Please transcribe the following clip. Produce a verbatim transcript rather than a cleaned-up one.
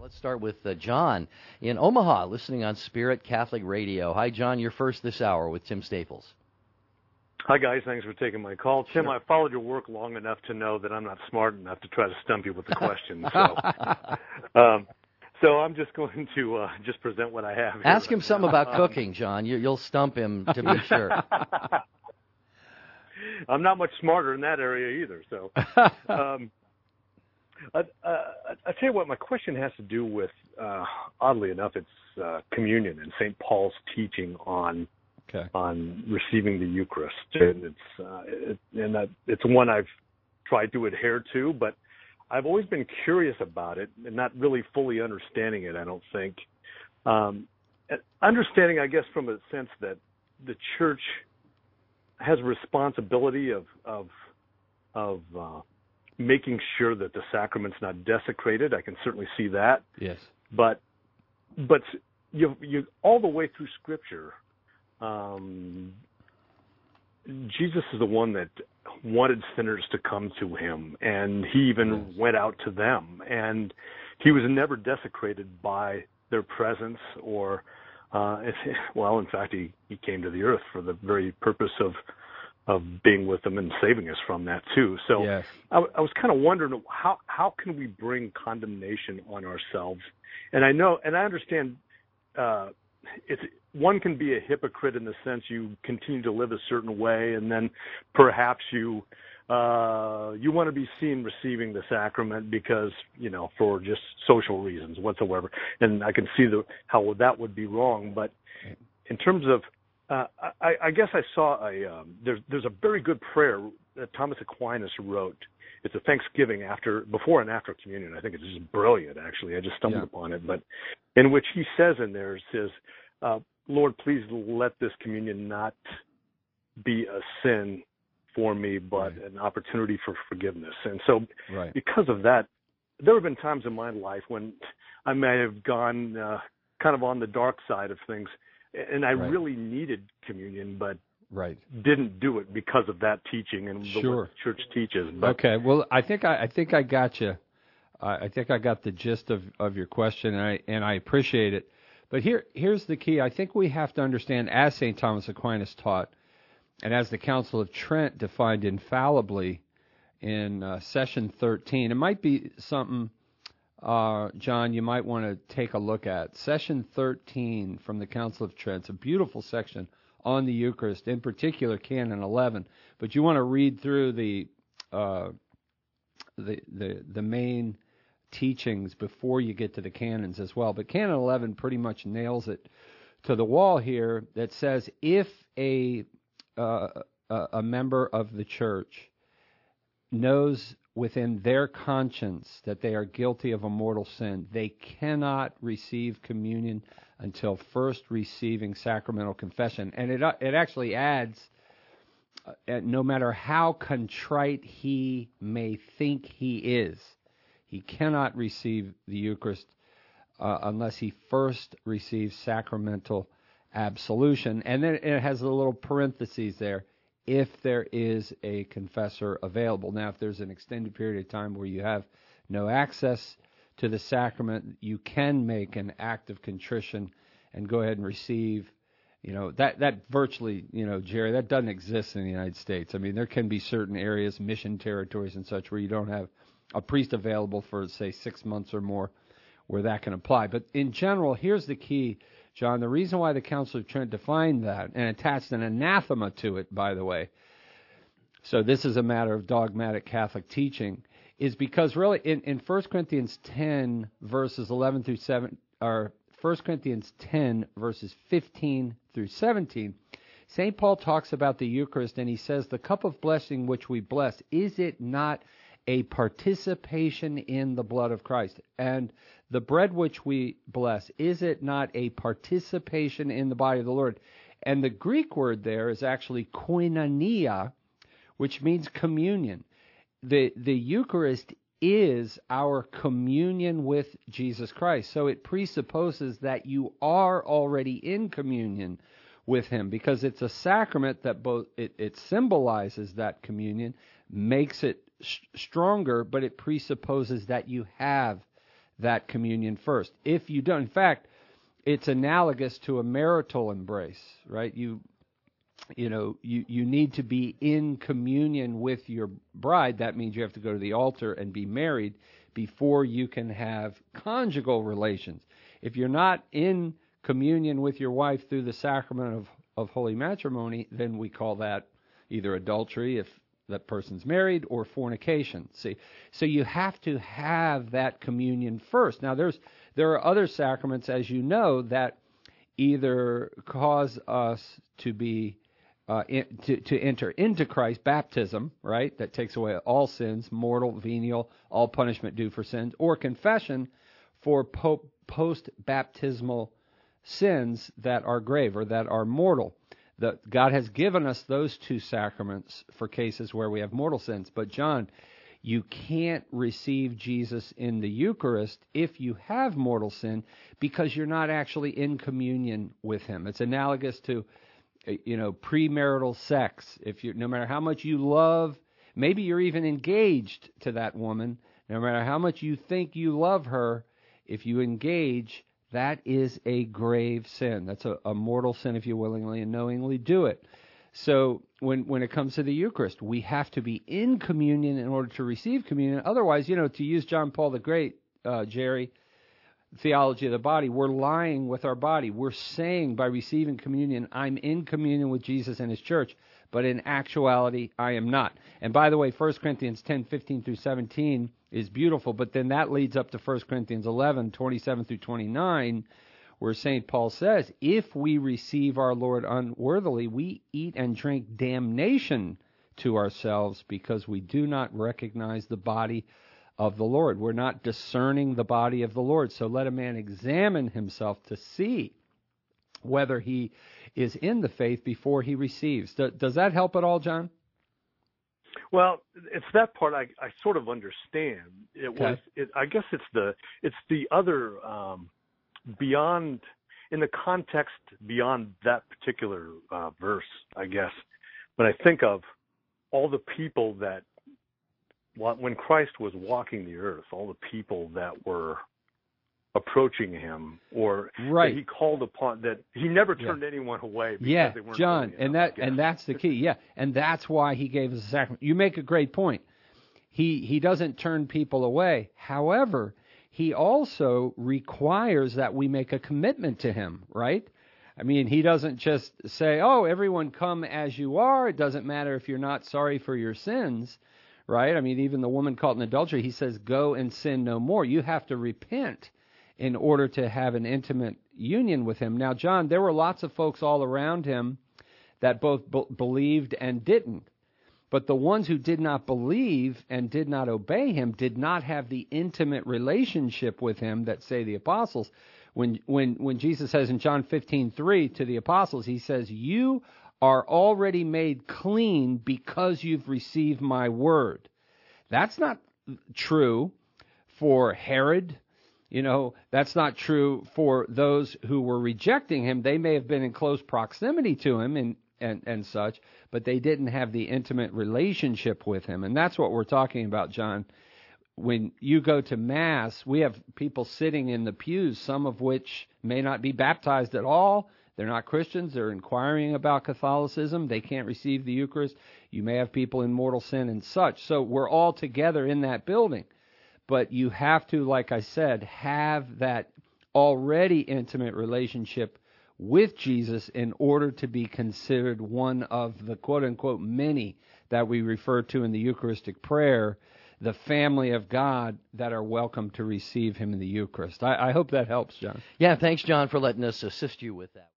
Let's start with uh, John in Omaha, listening on Spirit Catholic Radio. Hi, John. You're first this hour with Tim Staples. Hi, guys. Thanks for taking my call. Tim, Sure. I followed your work long enough to know that I'm not smart enough to try to stump you with the question. So, um, so I'm just going to uh, just present what I have here. Ask him right something now. about cooking, John. You, you'll stump him to be sure. I'm not much smarter in that area either. So, um, I, uh, I tell you what, my question has to do with, uh, oddly enough, it's uh, communion and Saint Paul's teaching on okay. on receiving the Eucharist, and it's uh, it, and that, it's one I've tried to adhere to, but I've always been curious about it and not really fully understanding it. I don't think um, understanding, I guess, from a sense that the Church has a responsibility of of of uh, making sure that the sacrament's not desecrated. I can certainly see that. Yes. But but you you all the way through Scripture, um, Jesus is the one that wanted sinners to come to him, and he even yes. went out to them, and he was never desecrated by their presence or uh, well, in fact, he, he came to the earth for the very purpose of of being with them and saving us from that too. So yes. I, I was kind of wondering how how can we bring condemnation on ourselves? And I know, and I understand, uh, it's one can be a hypocrite in the sense you continue to live a certain way, and then perhaps you uh, you want to be seen receiving the sacrament because, you know, for just social reasons whatsoever. And I can see the how that would be wrong. But in terms of Uh, I, I guess I saw a um, there's there's a very good prayer that Thomas Aquinas wrote. It's a Thanksgiving after, before and after communion. I think it's just brilliant. Actually, I just stumbled yeah. upon it, but in which he says in there, says, uh, "Lord, please let this communion not be a sin for me, but right. an opportunity for forgiveness." And so, right. because of that, there have been times in my life when I may have gone uh, kind of on the dark side of things. And I right. really needed communion, but right. didn't do it because of that teaching and the sure. what the Church teaches. But, okay, well, I think I, I think I got you. I, I think I got the gist of, of your question, and I and I appreciate it. But here here's the key. I think we have to understand, as Saint Thomas Aquinas taught, and as the Council of Trent defined infallibly in uh, session thirteen. It might be something. Uh, John, you might want to take a look at. Session thirteen from the Council of Trent. It's a beautiful section on the Eucharist, in particular Canon eleven. But you want to read through the uh, the, the the main teachings before you get to the canons as well. But Canon eleven pretty much nails it to the wall here, that says if a uh, a member of the Church knows within their conscience that they are guilty of a mortal sin, they cannot receive communion until first receiving sacramental confession. And it it actually adds, uh, no matter how contrite he may think he is, he cannot receive the Eucharist uh, unless he first receives sacramental absolution. And then it has a little parentheses there, if there is a confessor available. Now, if there's an extended period of time where you have no access to the sacrament, you can make an act of contrition and go ahead and receive, you know, that, that virtually, you know, Jerry, that doesn't exist in the United States. I mean, there can be certain areas, mission territories and such, where you don't have a priest available for, say, six months or more where that can apply. But in general, here's the key, John. The reason why the Council of Trent defined that and attached an anathema to it, by the way, so this is a matter of dogmatic Catholic teaching, is because really in, in First Corinthians ten, verses eleven through seven, or First Corinthians ten, verses fifteen through seventeen, Saint Paul talks about the Eucharist, and he says, the cup of blessing which we bless, is it not a participation in the blood of Christ? And the bread which we bless, is it not a participation in the body of the Lord? And the Greek word there is actually koinonia, which means communion. The, the Eucharist is our communion with Jesus Christ. So it presupposes that you are already in communion with him, because it's a sacrament that both it, it symbolizes that communion, makes it sh- stronger, but it presupposes that you have that communion first. If you don't, in fact, it's analogous to a marital embrace, right? You you know, you, you need to be in communion with your bride. That means you have to go to the altar and be married before you can have conjugal relations. If you're not in communion with your wife through the sacrament of, of holy matrimony, then we call that either adultery if that person's married, or fornication. See, so you have to have that communion first. Now, there's there are other sacraments, as you know, that either cause us to be uh, in, to to enter into Christ. Baptism, right? That takes away all sins, mortal, venial, all punishment due for sins, or confession for po- post-baptismal sins that are grave or that are mortal. The, God has given us those two sacraments for cases where we have mortal sins. But, John, you can't receive Jesus in the Eucharist if you have mortal sin, because you're not actually in communion with Him. It's analogous to, you know, premarital sex. If you, no matter how much you love, maybe you're even engaged to that woman, no matter how much you think you love her, if you engage, that is a grave sin. That's a, a mortal sin if you willingly and knowingly do it. So when when it comes to the Eucharist, we have to be in communion in order to receive communion. Otherwise, you know, to use John Paul the Great, uh, Jerry, theology of the body, we're lying with our body. We're saying by receiving communion, I'm in communion with Jesus and His church, but in actuality, I am not. And by the way, First Corinthians ten, fifteen through seventeen is beautiful, but then that leads up to First Corinthians eleven, twenty-seven through twenty-nine, where Saint Paul says, if we receive our Lord unworthily, we eat and drink damnation to ourselves, because we do not recognize the body of the Lord. We're not discerning the body of the Lord. So let a man examine himself to see whether he is in the faith before he receives. Does, does that help at all, John? Well, it's that part I, I sort of understand. It Okay. was, it, I guess it's the it's the other um, beyond, in the context beyond that particular uh, verse, I guess. When I think of all the people that, when Christ was walking the earth, all the people that were approaching Him, or right. that He called upon, that He never turned yeah. anyone away because yeah, they weren't John, holy and enough, that and that's the key. Yeah, and that's why He gave us the sacrament. You make a great point. He He doesn't turn people away. However, He also requires that we make a commitment to Him, right? I mean, He doesn't just say, "Oh, everyone come as you are. It doesn't matter if you're not sorry for your sins." Right? I mean, even the woman caught in adultery, He says, "Go and sin no more." You have to repent in order to have an intimate union with Him. Now, John, there were lots of folks all around Him that both be- believed and didn't. But the ones who did not believe and did not obey Him did not have the intimate relationship with Him that, say, the apostles. When when when Jesus says in John fifteen three to the apostles, He says, "You are already made clean because you've received my word." That's not true for Herod. You know, that's not true for those who were rejecting Him. They may have been in close proximity to Him and, and, and such, but they didn't have the intimate relationship with Him. And that's what we're talking about, John. When you go to Mass, we have people sitting in the pews, some of which may not be baptized at all. They're not Christians. They're inquiring about Catholicism. They can't receive the Eucharist. You may have people in mortal sin and such. So we're all together in that building. But you have to, like I said, have that already intimate relationship with Jesus in order to be considered one of the quote-unquote many that we refer to in the Eucharistic prayer, the family of God that are welcome to receive Him in the Eucharist. I, I hope that helps, John. Yeah, thanks, John, for letting us assist you with that.